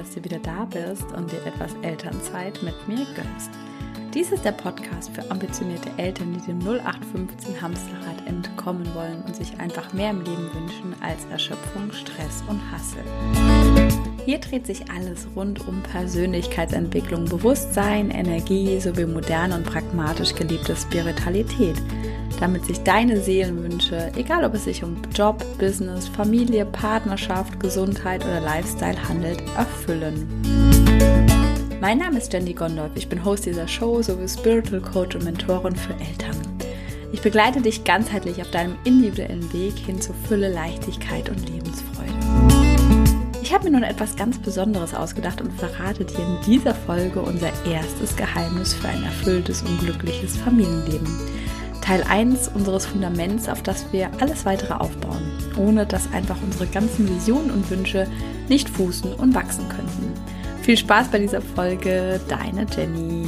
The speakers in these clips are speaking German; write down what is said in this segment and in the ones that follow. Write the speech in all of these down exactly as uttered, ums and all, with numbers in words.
dass du wieder da bist und dir etwas Elternzeit mit mir gönnst. Dies ist der Podcast für ambitionierte Eltern, die dem null acht fünfzehn Hamsterrad entkommen wollen und sich einfach mehr im Leben wünschen als Erschöpfung, Stress und Hassel. Hier dreht sich alles rund um Persönlichkeitsentwicklung, Bewusstsein, Energie sowie moderne und pragmatisch gelebte Spiritualität, damit sich deine Seelenwünsche, egal ob es sich um Job, Business, Familie, Partnerschaft, Gesundheit oder Lifestyle handelt, erfüllen. Mein Name ist Jenny Gondolf, ich bin Host dieser Show sowie Spiritual Coach und Mentorin für Eltern. Ich begleite dich ganzheitlich auf deinem individuellen Weg hin zu Fülle, Leichtigkeit und Lebensfreude. Ich habe mir nun etwas ganz Besonderes ausgedacht und verrate dir in dieser Folge unser erstes Geheimnis für ein erfülltes und glückliches Familienleben. Teil eins unseres Fundaments, auf das wir alles weitere aufbauen, ohne dass einfach unsere ganzen Visionen und Wünsche nicht fußen und wachsen könnten. Viel Spaß bei dieser Folge, deine Jenny.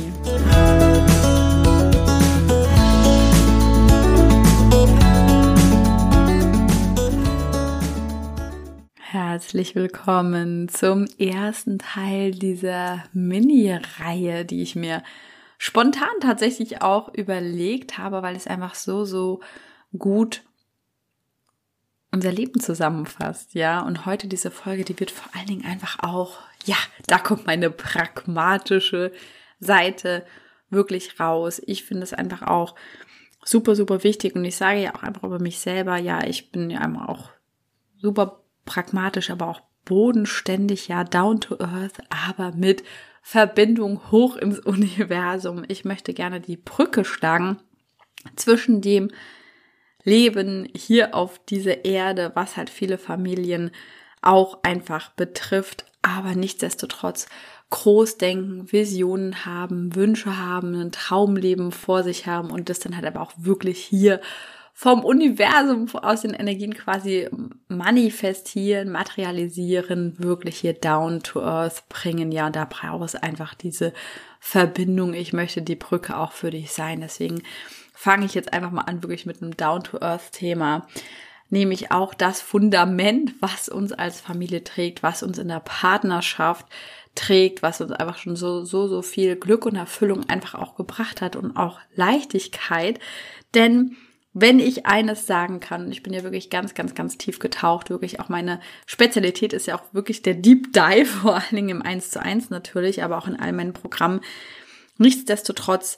Herzlich willkommen zum ersten Teil dieser Mini-Reihe, die ich mir spontan tatsächlich auch überlegt habe, weil es einfach so, so gut unser Leben zusammenfasst, ja. Und heute diese Folge, die wird vor allen Dingen einfach auch, ja, da kommt meine pragmatische Seite wirklich raus. Ich finde es einfach auch super, super wichtig und ich sage ja auch einfach über mich selber, ja, ich bin ja einfach auch super pragmatisch, aber auch bodenständig, ja, down to earth, aber mit Verbindung hoch ins Universum. Ich möchte gerne die Brücke schlagen zwischen dem Leben hier auf dieser Erde, was halt viele Familien auch einfach betrifft, aber nichtsdestotrotz groß denken, Visionen haben, Wünsche haben, ein Traumleben vor sich haben und das dann halt aber auch wirklich hier vom Universum aus den Energien quasi manifestieren, materialisieren, wirklich hier down to earth bringen. Ja, da braucht es einfach diese Verbindung. Ich möchte die Brücke auch für dich sein. Deswegen fange ich jetzt einfach mal an, wirklich mit einem down to earth Thema. Nämlich auch das Fundament, was uns als Familie trägt, was uns in der Partnerschaft trägt, was uns einfach schon so, so, so viel Glück und Erfüllung einfach auch gebracht hat und auch Leichtigkeit. Denn wenn ich eines sagen kann, und ich bin ja wirklich ganz, ganz, ganz tief getaucht, wirklich auch meine Spezialität ist ja auch wirklich der Deep Dive, vor allen Dingen im eins zu eins natürlich, aber auch in all meinen Programmen. Nichtsdestotrotz,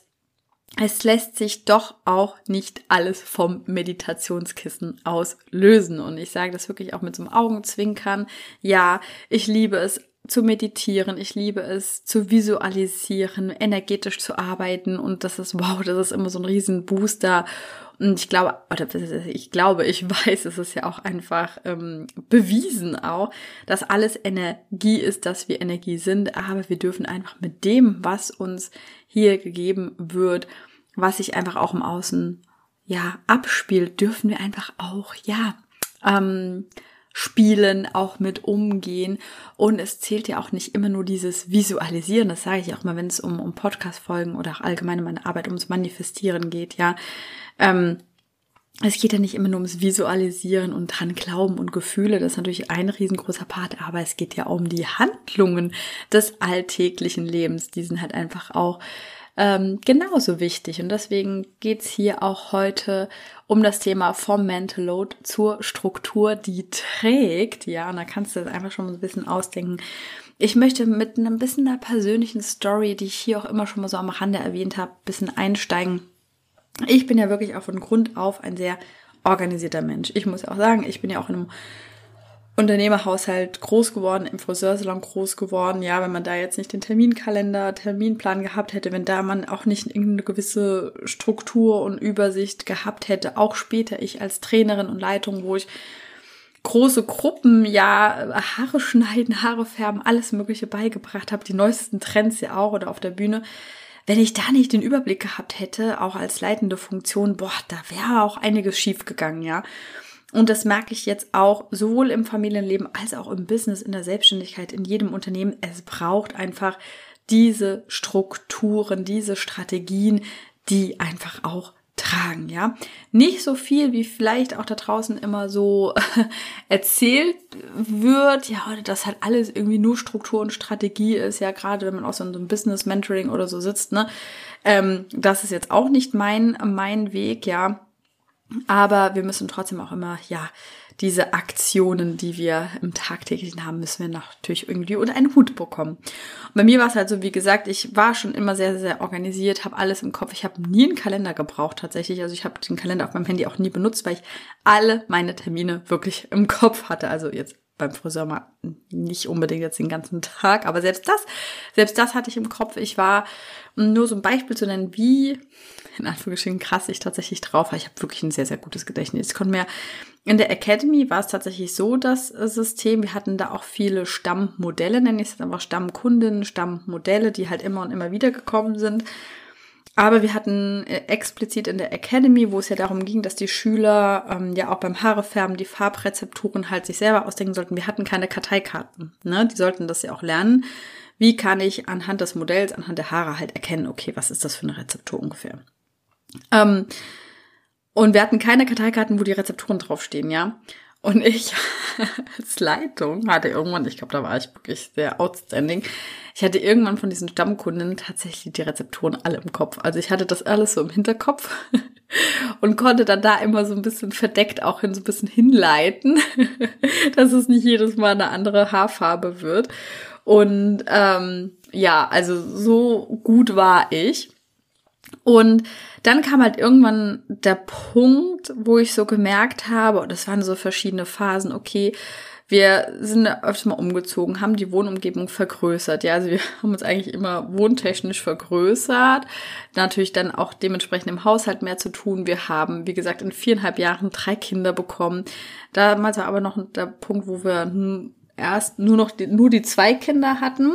es lässt sich doch auch nicht alles vom Meditationskissen aus lösen. Und ich sage das wirklich auch mit so einem Augenzwinkern. Ja, ich liebe es zu meditieren, ich liebe es zu visualisieren, energetisch zu arbeiten und das ist, wow, das ist immer so ein riesen Booster. Und ich glaube, oder ich glaube, ich weiß, es ist ja auch einfach ähm, bewiesen auch, dass alles Energie ist, dass wir Energie sind, aber wir dürfen einfach mit dem, was uns hier gegeben wird, was sich einfach auch im Außen, ja, abspielt, dürfen wir einfach auch, ja, ähm, spielen, auch mit umgehen und es zählt ja auch nicht immer nur dieses Visualisieren, das sage ich auch mal, wenn es um, um Podcast-Folgen oder auch allgemein meine Arbeit ums Manifestieren geht, ja, ähm, es geht ja nicht immer nur ums Visualisieren und dran glauben und Gefühle, das ist natürlich ein riesengroßer Part, aber es geht ja um die Handlungen des alltäglichen Lebens, die sind halt einfach auch Ähm, genauso wichtig und deswegen geht's hier auch heute um das Thema vom Mental Load zur Struktur, die trägt, ja, und da kannst du das einfach schon mal ein bisschen ausdenken. Ich möchte mit einem bisschen einer persönlichen Story, die ich hier auch immer schon mal so am Rande erwähnt habe, ein bisschen einsteigen. Ich bin ja wirklich auch von Grund auf ein sehr organisierter Mensch. Ich muss auch sagen, ich bin ja auch in einem Unternehmerhaushalt groß geworden, im Friseursalon groß geworden. Ja, wenn man da jetzt nicht den Terminkalender, Terminplan gehabt hätte, wenn da man auch nicht irgendeine gewisse Struktur und Übersicht gehabt hätte, auch später ich als Trainerin und Leitung, wo ich große Gruppen, ja, Haare schneiden, Haare färben, alles Mögliche beigebracht habe, die neuesten Trends ja auch oder auf der Bühne. Wenn ich da nicht den Überblick gehabt hätte, auch als leitende Funktion, boah, da wäre auch einiges schief gegangen, ja. Und das merke ich jetzt auch sowohl im Familienleben als auch im Business, in der Selbstständigkeit, in jedem Unternehmen. Es braucht einfach diese Strukturen, diese Strategien, die einfach auch tragen, ja. Nicht so viel, wie vielleicht auch da draußen immer so erzählt wird, ja, dass halt alles irgendwie nur Struktur und Strategie ist, ja, gerade wenn man auch so in so einem Business-Mentoring oder so sitzt, ne. Ähm, das ist jetzt auch nicht mein, mein Weg, ja. Aber wir müssen trotzdem auch immer, ja, diese Aktionen, die wir im Tagtäglichen haben, müssen wir natürlich irgendwie unter einen Hut bekommen. Und bei mir war es halt so, wie gesagt, ich war schon immer sehr, sehr organisiert, habe alles im Kopf. Ich habe nie einen Kalender gebraucht tatsächlich. Also ich habe den Kalender auf meinem Handy auch nie benutzt, weil ich alle meine Termine wirklich im Kopf hatte. Also jetzt beim Friseur mal nicht unbedingt jetzt den ganzen Tag, aber selbst das, selbst das hatte ich im Kopf. Ich war, um nur so ein Beispiel zu nennen, wie, in Anführungsstrichen, krass ich tatsächlich drauf war. Ich habe wirklich ein sehr, sehr gutes Gedächtnis. Ich konnte mir, in der Academy war es tatsächlich so, das System, wir hatten da auch viele Stammmodelle, nenne ich es einfach Stammkundinnen, Stammmodelle, die halt immer und immer wieder gekommen sind. Aber wir hatten explizit in der Academy, wo es ja darum ging, dass die Schüler ähm, ja auch beim Haarefärben die Farbrezepturen halt sich selber ausdenken sollten. Wir hatten keine Karteikarten, ne? Die sollten das ja auch lernen. Wie kann ich anhand des Modells, anhand der Haare halt erkennen, okay, was ist das für eine Rezeptur ungefähr? Ähm, und wir hatten keine Karteikarten, wo die Rezepturen draufstehen, ja. Und ich als Leitung hatte irgendwann, ich glaube, da war ich wirklich sehr outstanding, ich hatte irgendwann von diesen Stammkunden tatsächlich die Rezepturen alle im Kopf. Also ich hatte das alles so im Hinterkopf und konnte dann da immer so ein bisschen verdeckt auch hin, so ein bisschen hinleiten, dass es nicht jedes Mal eine andere Haarfarbe wird. Und ähm, ja, also so gut war ich. Und dann kam halt irgendwann der Punkt, wo ich so gemerkt habe, und das waren so verschiedene Phasen, okay, wir sind öfters mal umgezogen, haben die Wohnumgebung vergrößert. Ja, also wir haben uns eigentlich immer wohntechnisch vergrößert. Natürlich dann auch dementsprechend im Haushalt mehr zu tun. Wir haben, wie gesagt, in viereinhalb Jahren drei Kinder bekommen. Damals war aber noch der Punkt, wo wir erst nur noch die, nur die zwei Kinder hatten.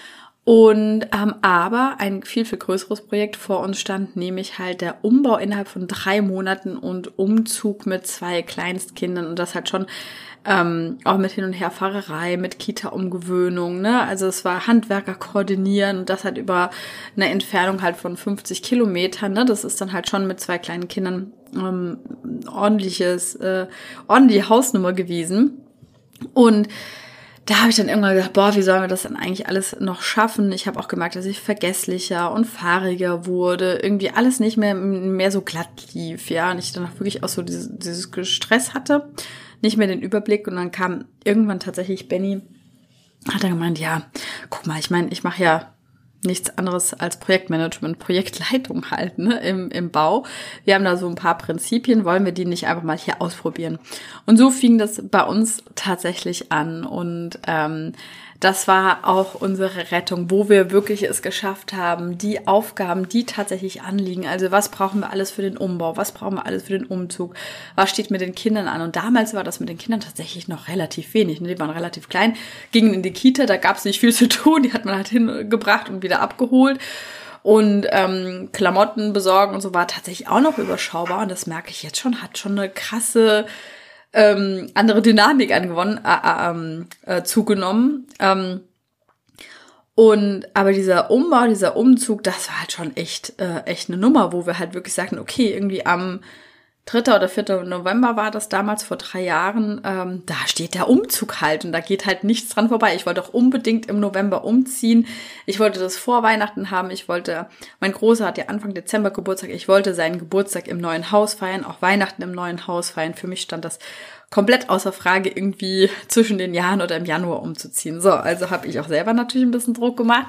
Und ähm, aber ein viel, viel größeres Projekt vor uns stand, nämlich halt der Umbau innerhalb von drei Monaten und Umzug mit zwei Kleinstkindern und das halt schon ähm, auch mit Hin- und Herfahrerei, mit Kita-Umgewöhnung, ne? Also es war Handwerker koordinieren und das halt über eine Entfernung halt von fünfzig Kilometern, ne? Das ist dann halt schon mit zwei kleinen Kindern ähm, ordentliches, äh, ordentliche Hausnummer gewesen. Und da habe ich dann irgendwann gedacht, boah, wie sollen wir das dann eigentlich alles noch schaffen? Ich habe auch gemerkt, dass ich vergesslicher und fahriger wurde, irgendwie alles nicht mehr mehr so glatt lief, ja, und ich dann auch wirklich auch so dieses, dieses Stress hatte, nicht mehr den Überblick und dann kam irgendwann tatsächlich Benny, hat er gemeint, ja, guck mal, ich meine, ich mache ja nichts anderes als Projektmanagement, Projektleitung halt, ne, im, im Bau. Wir haben da so ein paar Prinzipien, wollen wir die nicht einfach mal hier ausprobieren? Und so fing das bei uns tatsächlich an und ähm, das war auch unsere Rettung, wo wir wirklich es geschafft haben, die Aufgaben, die tatsächlich anliegen, also was brauchen wir alles für den Umbau, was brauchen wir alles für den Umzug, was steht mit den Kindern an und damals war das mit den Kindern tatsächlich noch relativ wenig, ne? Die waren relativ klein, gingen in die Kita, da gab es nicht viel zu tun, die hat man halt hingebracht und wieder abgeholt und ähm, Klamotten besorgen und so war tatsächlich auch noch überschaubar und das merke ich jetzt schon, hat schon eine krasse Ähm, andere Dynamik angewonnen, äh, äh, zugenommen. Ähm, und aber dieser Umbau, dieser Umzug, das war halt schon echt, äh, echt eine Nummer, wo wir halt wirklich sagten, okay, irgendwie am dritter oder vierter November war das damals vor drei Jahren, ähm, da steht der Umzug halt und da geht halt nichts dran vorbei. Ich wollte auch unbedingt im November umziehen. Ich wollte das vor Weihnachten haben. Ich wollte, mein Großer hat ja Anfang Dezember Geburtstag. Ich wollte seinen Geburtstag im neuen Haus feiern, auch Weihnachten im neuen Haus feiern. Für mich stand das komplett außer Frage, irgendwie zwischen den Jahren oder im Januar umzuziehen. So, also habe ich auch selber natürlich ein bisschen Druck gemacht.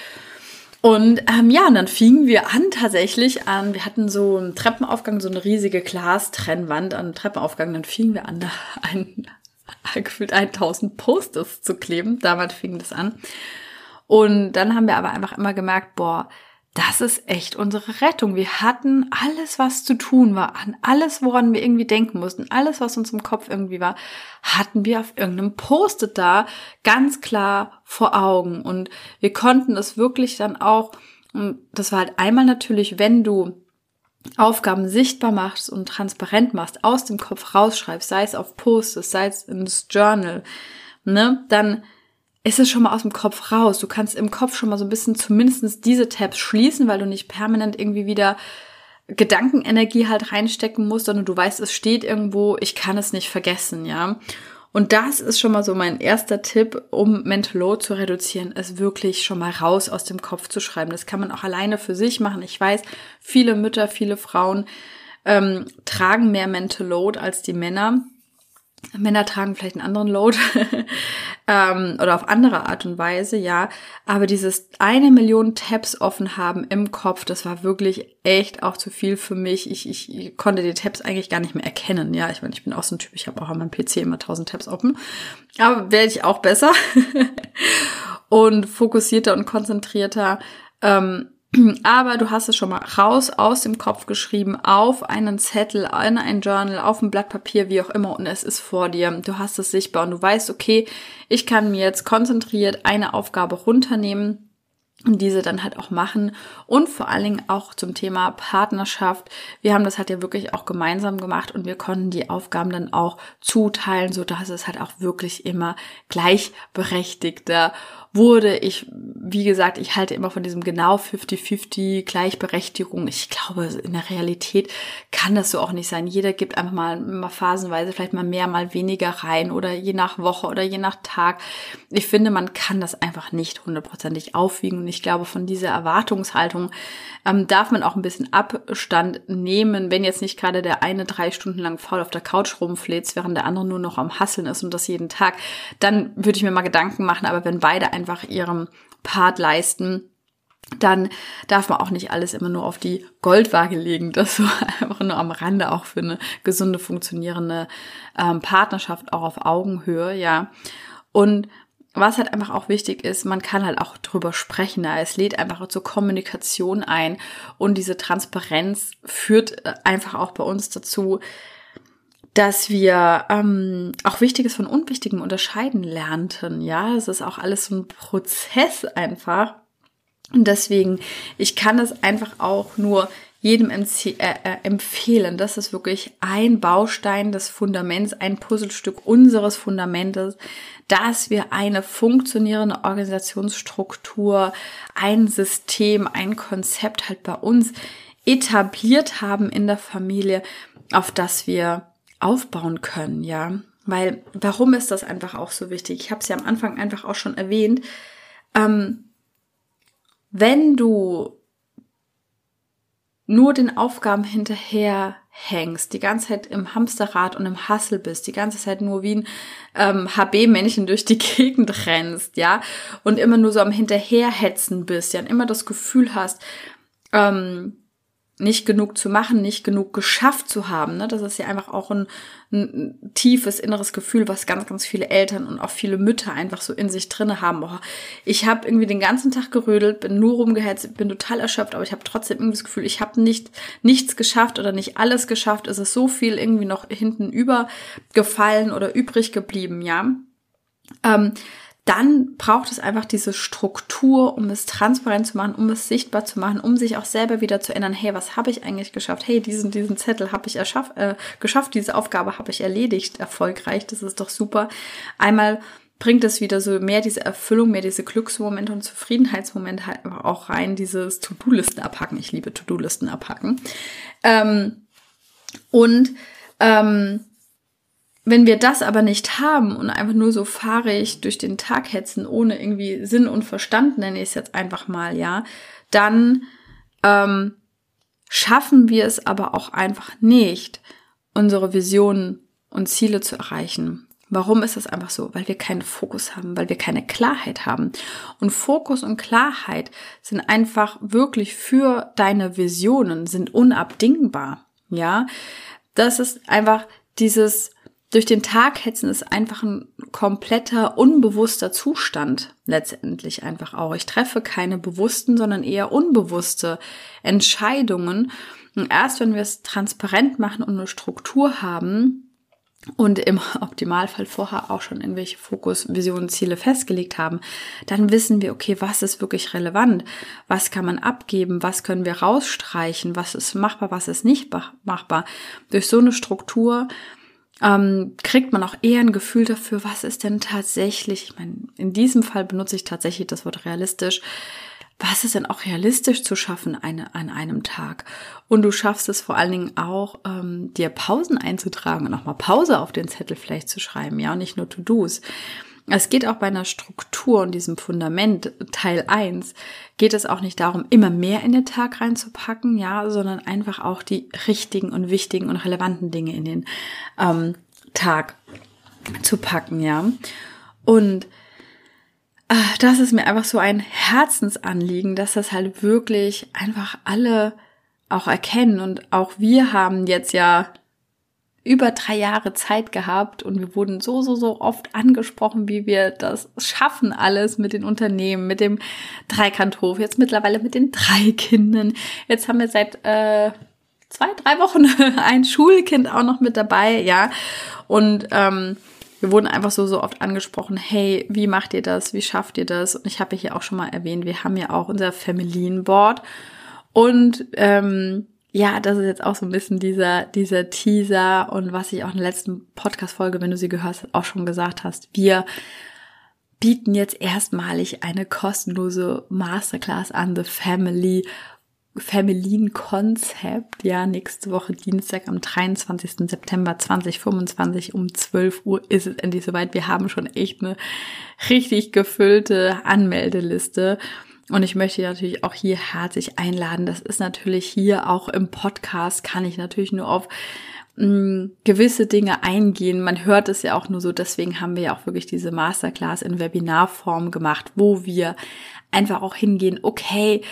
Und ähm, ja, und dann fingen wir an tatsächlich an, wir hatten so einen Treppenaufgang, so eine riesige Glastrennwand an Treppenaufgang, dann fingen wir an, da ein, gefühlt tausend Post-its zu kleben, damals fing das an. Und dann haben wir aber einfach immer gemerkt, boah, das ist echt unsere Rettung. Wir hatten alles, was zu tun war, an alles, woran wir irgendwie denken mussten, alles, was uns im Kopf irgendwie war, hatten wir auf irgendeinem Post-it da ganz klar vor Augen. Und wir konnten es wirklich dann auch, und das war halt einmal natürlich, wenn du Aufgaben sichtbar machst und transparent machst, aus dem Kopf rausschreibst, sei es auf Post-its, sei es ins Journal, ne, dann ist es schon mal aus dem Kopf raus. Du kannst im Kopf schon mal so ein bisschen zumindest diese Tabs schließen, weil du nicht permanent irgendwie wieder Gedankenenergie halt reinstecken musst, sondern du weißt, es steht irgendwo, ich kann es nicht vergessen, ja. Und das ist schon mal so mein erster Tipp, um Mental Load zu reduzieren, es wirklich schon mal raus aus dem Kopf zu schreiben. Das kann man auch alleine für sich machen. Ich weiß, viele Mütter, viele Frauen ähm, tragen mehr Mental Load als die Männer. Männer tragen vielleicht einen anderen Load ähm, oder auf andere Art und Weise, ja. Aber dieses eine Million Tabs offen haben im Kopf, das war wirklich echt auch zu viel für mich. Ich, ich, ich konnte die Tabs eigentlich gar nicht mehr erkennen, ja. Ich meine, ich bin auch so ein Typ, ich habe auch an meinem P C immer tausend Tabs offen. Aber werde ich auch besser und fokussierter und konzentrierter. Ähm, Aber du hast es schon mal raus aus dem Kopf geschrieben, auf einen Zettel, in ein Journal, auf ein Blatt Papier, wie auch immer, und es ist vor dir. Du hast es sichtbar und du weißt, okay, ich kann mir jetzt konzentriert eine Aufgabe runternehmen und diese dann halt auch machen. Und vor allen Dingen auch zum Thema Partnerschaft. Wir haben das halt ja wirklich auch gemeinsam gemacht und wir konnten die Aufgaben dann auch zuteilen, so dass es halt auch wirklich immer gleichberechtigter wurde. Ich, wie gesagt, ich halte immer von diesem genau fünfzig fünfzig Gleichberechtigung. Ich glaube, in der Realität kann das so auch nicht sein. Jeder gibt einfach mal, mal phasenweise vielleicht mal mehr, mal weniger rein oder je nach Woche oder je nach Tag. Ich finde, man kann das einfach nicht hundertprozentig aufwiegen und ich glaube, von dieser Erwartungshaltung ähm, darf man auch ein bisschen Abstand nehmen, wenn jetzt nicht gerade der eine drei Stunden lang faul auf der Couch rumfläzt, während der andere nur noch am Hasseln ist und das jeden Tag, dann würde ich mir mal Gedanken machen, aber wenn beide einfach ihrem Part leisten, dann darf man auch nicht alles immer nur auf die Goldwaage legen. Das so einfach nur am Rande auch für eine gesunde, funktionierende ähm, Partnerschaft, auch auf Augenhöhe, ja. Und was halt einfach auch wichtig ist, man kann halt auch drüber sprechen. Ja. Es lädt einfach zur Kommunikation ein und diese Transparenz führt einfach auch bei uns dazu, dass wir ähm, auch Wichtiges von Unwichtigem unterscheiden lernten. Ja, es ist auch alles so ein Prozess einfach. Und deswegen, ich kann es einfach auch nur jedem empf- äh, äh, empfehlen. Das ist wirklich ein Baustein des Fundaments, ein Puzzlestück unseres Fundamentes, dass wir eine funktionierende Organisationsstruktur, ein System, ein Konzept halt bei uns etabliert haben in der Familie, auf das wir aufbauen können, ja. Weil, warum ist das einfach auch so wichtig? Ich habe es ja am Anfang einfach auch schon erwähnt. Ähm, wenn du nur den Aufgaben hinterher hängst, die ganze Zeit im Hamsterrad und im Hustle bist, die ganze Zeit nur wie ein ähm, H B-Männchen durch die Gegend rennst, ja, und immer nur so am Hinterherhetzen bist, ja, und immer das Gefühl hast, ähm, nicht genug zu machen, nicht genug geschafft zu haben, ne? Das ist ja einfach auch ein, ein tiefes inneres Gefühl, was ganz, ganz viele Eltern und auch viele Mütter einfach so in sich drinne haben. Oh, ich habe irgendwie den ganzen Tag gerödelt, bin nur rumgehetzt, bin total erschöpft, aber ich habe trotzdem irgendwie das Gefühl, ich habe nicht nichts geschafft oder nicht alles geschafft. Es ist so viel irgendwie noch hinten übergefallen oder übrig geblieben, ja. Ähm, dann braucht es einfach diese Struktur, um es transparent zu machen, um es sichtbar zu machen, um sich auch selber wieder zu erinnern, hey, was habe ich eigentlich geschafft? Hey, diesen diesen Zettel habe ich erschaff, äh, geschafft, diese Aufgabe habe ich erledigt, erfolgreich, das ist doch super. Einmal bringt es wieder so mehr diese Erfüllung, mehr diese Glücksmomente und Zufriedenheitsmomente halt auch rein, dieses To-Do-Listen abhacken. Ich liebe To-Do-Listen abhacken. Ähm, und ähm, wenn wir das aber nicht haben und einfach nur so fahrig durch den Tag hetzen, ohne irgendwie Sinn und Verstand, nenne ich es jetzt einfach mal, ja, dann ähm, schaffen wir es aber auch einfach nicht, unsere Visionen und Ziele zu erreichen. Warum ist das einfach so? Weil wir keinen Fokus haben, weil wir keine Klarheit haben. Und Fokus und Klarheit sind einfach wirklich für deine Visionen, sind unabdingbar, ja. Das ist einfach dieses durch den Tag hetzen ist einfach ein kompletter, unbewusster Zustand letztendlich einfach auch. Ich treffe keine bewussten, sondern eher unbewusste Entscheidungen. Und erst wenn wir es transparent machen und eine Struktur haben und im Optimalfall vorher auch schon irgendwelche Fokus, Visionen, Ziele festgelegt haben, dann wissen wir, okay, was ist wirklich relevant? Was kann man abgeben? Was können wir rausstreichen? Was ist machbar? Was ist nicht machbar? Durch so eine Struktur Ähm, kriegt man auch eher ein Gefühl dafür, was ist denn tatsächlich, ich meine, in diesem Fall benutze ich tatsächlich das Wort realistisch, was ist denn auch realistisch zu schaffen eine, an einem Tag? Und du schaffst es vor allen Dingen auch, ähm, dir Pausen einzutragen und auch mal Pause auf den Zettel vielleicht zu schreiben, ja, und nicht nur To-Dos. Es geht auch bei einer Struktur und diesem Fundament, Teil eins, geht es auch nicht darum, immer mehr in den Tag reinzupacken, ja, sondern einfach auch die richtigen und wichtigen und relevanten Dinge in den ähm, Tag zu packen, ja. Und äh, das ist mir einfach so ein Herzensanliegen, dass das halt wirklich einfach alle auch erkennen. Und auch wir haben jetzt ja über drei Jahre Zeit gehabt und wir wurden so, so, so oft angesprochen, wie wir das schaffen alles mit den Unternehmen, mit dem Dreikanthof, jetzt mittlerweile mit den drei Kindern. Jetzt haben wir seit äh, zwei, drei Wochen ein Schulkind auch noch mit dabei, ja. Und ähm, wir wurden einfach so, so oft angesprochen, hey, wie macht ihr das, wie schafft ihr das? Und ich habe ja hier auch schon mal erwähnt, wir haben ja auch unser Familienboard und ähm, ja, das ist jetzt auch so ein bisschen dieser dieser Teaser und was ich auch in der letzten Podcast-Folge, wenn du sie gehört hast, auch schon gesagt hast. Wir bieten jetzt erstmalig eine kostenlose Masterclass an, The Family Familien Concept. Ja, nächste Woche Dienstag am dreiundzwanzigsten September zweitausendfünfundzwanzig um zwölf Uhr ist es endlich soweit. Wir haben schon echt eine richtig gefüllte Anmeldeliste. Und ich möchte natürlich auch hier herzlich einladen. Das ist natürlich hier auch im Podcast, kann ich natürlich nur auf mh, gewisse Dinge eingehen. Man hört es ja auch nur so, deswegen haben wir ja auch wirklich diese Masterclass in Webinarform gemacht, wo wir einfach auch hingehen, okay,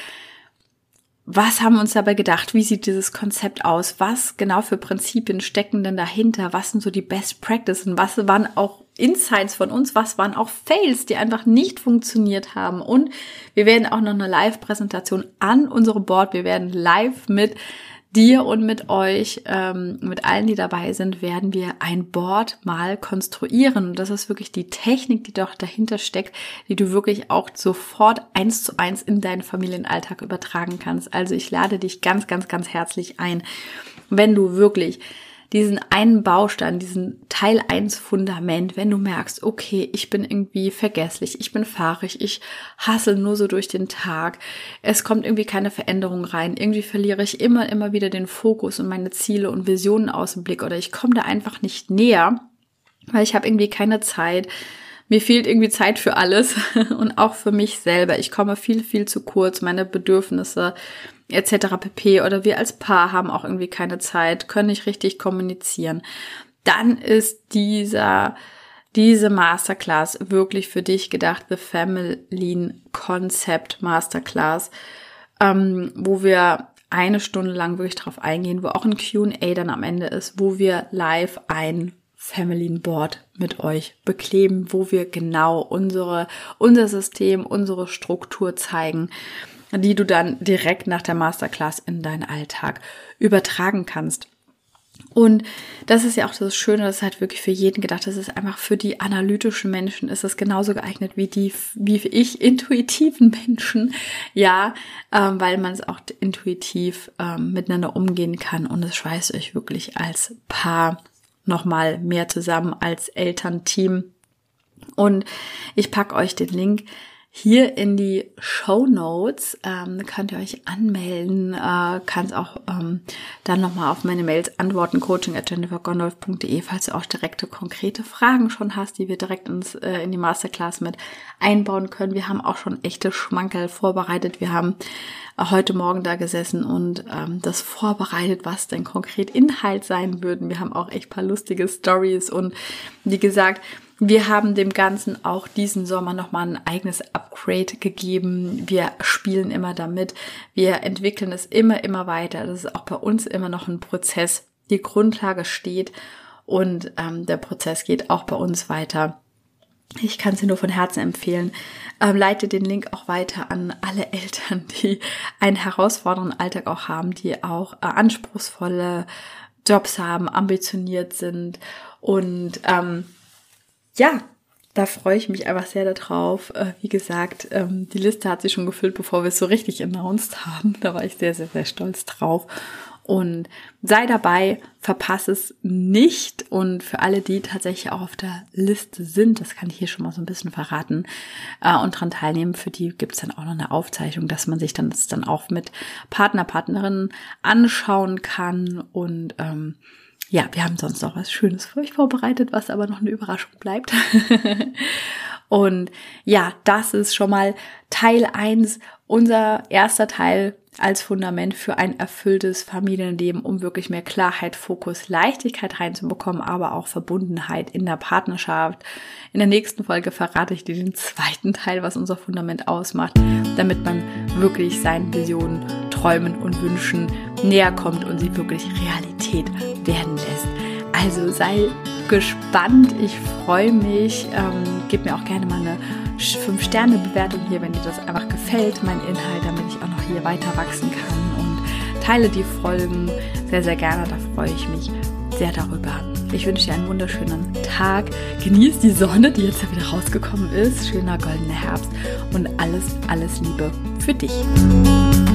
was haben wir uns dabei gedacht? Wie sieht dieses Konzept aus? Was genau für Prinzipien stecken denn dahinter? Was sind so die Best Practices? Was waren auch Insights von uns? Was waren auch Fails, die einfach nicht funktioniert haben? Und wir werden auch noch eine Live-Präsentation an unserem Board. Wir werden live mit dir und mit euch, ähm, mit allen, die dabei sind, werden wir ein Board mal konstruieren. Und das ist wirklich die Technik, die doch dahinter steckt, die du wirklich auch sofort eins zu eins in deinen Familienalltag übertragen kannst. Also ich lade dich ganz, ganz, ganz herzlich ein, wenn du wirklich diesen einen Baustein, diesen Teil eins Fundament, wenn du merkst, okay, ich bin irgendwie vergesslich, ich bin fahrig, ich hassel nur so durch den Tag, es kommt irgendwie keine Veränderung rein, irgendwie verliere ich immer, immer wieder den Fokus und meine Ziele und Visionen aus dem Blick oder ich komme da einfach nicht näher, weil ich habe irgendwie keine Zeit, mir fehlt irgendwie Zeit für alles und auch für mich selber. Ich komme viel, viel zu kurz, meine Bedürfnisse et cetera pp. Oder wir als Paar haben auch irgendwie keine Zeit, können nicht richtig kommunizieren. Dann ist dieser, diese Masterclass wirklich für dich gedacht, The Family Concept Masterclass, ähm, wo wir eine Stunde lang wirklich drauf eingehen, wo auch ein Q und A dann am Ende ist, wo wir live ein Family Board mit euch bekleben, wo wir genau unsere, unser System, unsere Struktur zeigen, die du dann direkt nach der Masterclass in deinen Alltag übertragen kannst. Und das ist ja auch das Schöne, das ist halt wirklich für jeden gedacht. Das ist einfach für die analytischen Menschen ist es genauso geeignet wie die, wie ich, intuitiven Menschen. Ja, ähm, weil man es auch intuitiv ähm, miteinander umgehen kann und es schweißt euch wirklich als Paar nochmal mehr zusammen, als Elternteam. Und ich packe euch den Link hier in die Shownotes, ähm, könnt ihr euch anmelden, äh, kannst auch ähm, dann nochmal auf meine Mails antworten, coaching at jennifer gondolf punkt de, falls du auch direkte, konkrete Fragen schon hast, die wir direkt ins, äh, in die Masterclass mit einbauen können. Wir haben auch schon echte Schmankerl vorbereitet. Wir haben äh, heute Morgen da gesessen und ähm, das vorbereitet, was denn konkret Inhalt sein würden. Wir haben auch echt ein paar lustige Stories und wie gesagt, wir haben dem Ganzen auch diesen Sommer nochmal ein eigenes Upgrade gegeben. Wir spielen immer damit. Wir entwickeln es immer, immer weiter. Das ist auch bei uns immer noch ein Prozess. Die Grundlage steht und ähm, der Prozess geht auch bei uns weiter. Ich kann es dir nur von Herzen empfehlen. Ähm, leite den Link auch weiter an alle Eltern, die einen herausfordernden Alltag auch haben, die auch äh, anspruchsvolle Jobs haben, ambitioniert sind und ähm, ja, da freue ich mich einfach sehr darauf. Äh, wie gesagt, ähm, die Liste hat sich schon gefüllt, bevor wir es so richtig announced haben. Da war ich sehr, sehr, sehr stolz drauf. Und sei dabei, verpasse es nicht. Und für alle, die tatsächlich auch auf der Liste sind, das kann ich hier schon mal so ein bisschen verraten, äh, und daran teilnehmen, für die gibt es dann auch noch eine Aufzeichnung, dass man sich dann das dann auch mit Partner, Partnerinnen anschauen kann. Und ähm, ja, wir haben sonst noch was Schönes für euch vorbereitet, was aber noch eine Überraschung bleibt. Und ja, das ist schon mal Teil eins, unser erster Teil als Fundament für ein erfülltes Familienleben, um wirklich mehr Klarheit, Fokus, Leichtigkeit reinzubekommen, aber auch Verbundenheit in der Partnerschaft. In der nächsten Folge verrate ich dir den zweiten Teil, was unser Fundament ausmacht, damit man wirklich seinen Visionen, Träumen und Wünschen näher kommt und sie wirklich Realität werden lässt. Also sei gespannt, ich freue mich. Ähm, gib mir auch gerne mal eine fünf Sterne Bewertung hier, wenn dir das einfach gefällt, mein Inhalt, damit ich auch noch hier weiter wachsen kann, und teile die Folgen sehr, sehr gerne, da freue ich mich sehr darüber. Ich wünsche dir einen wunderschönen Tag, genieß die Sonne, die jetzt ja wieder rausgekommen ist, schöner goldener Herbst, und alles, alles Liebe für dich.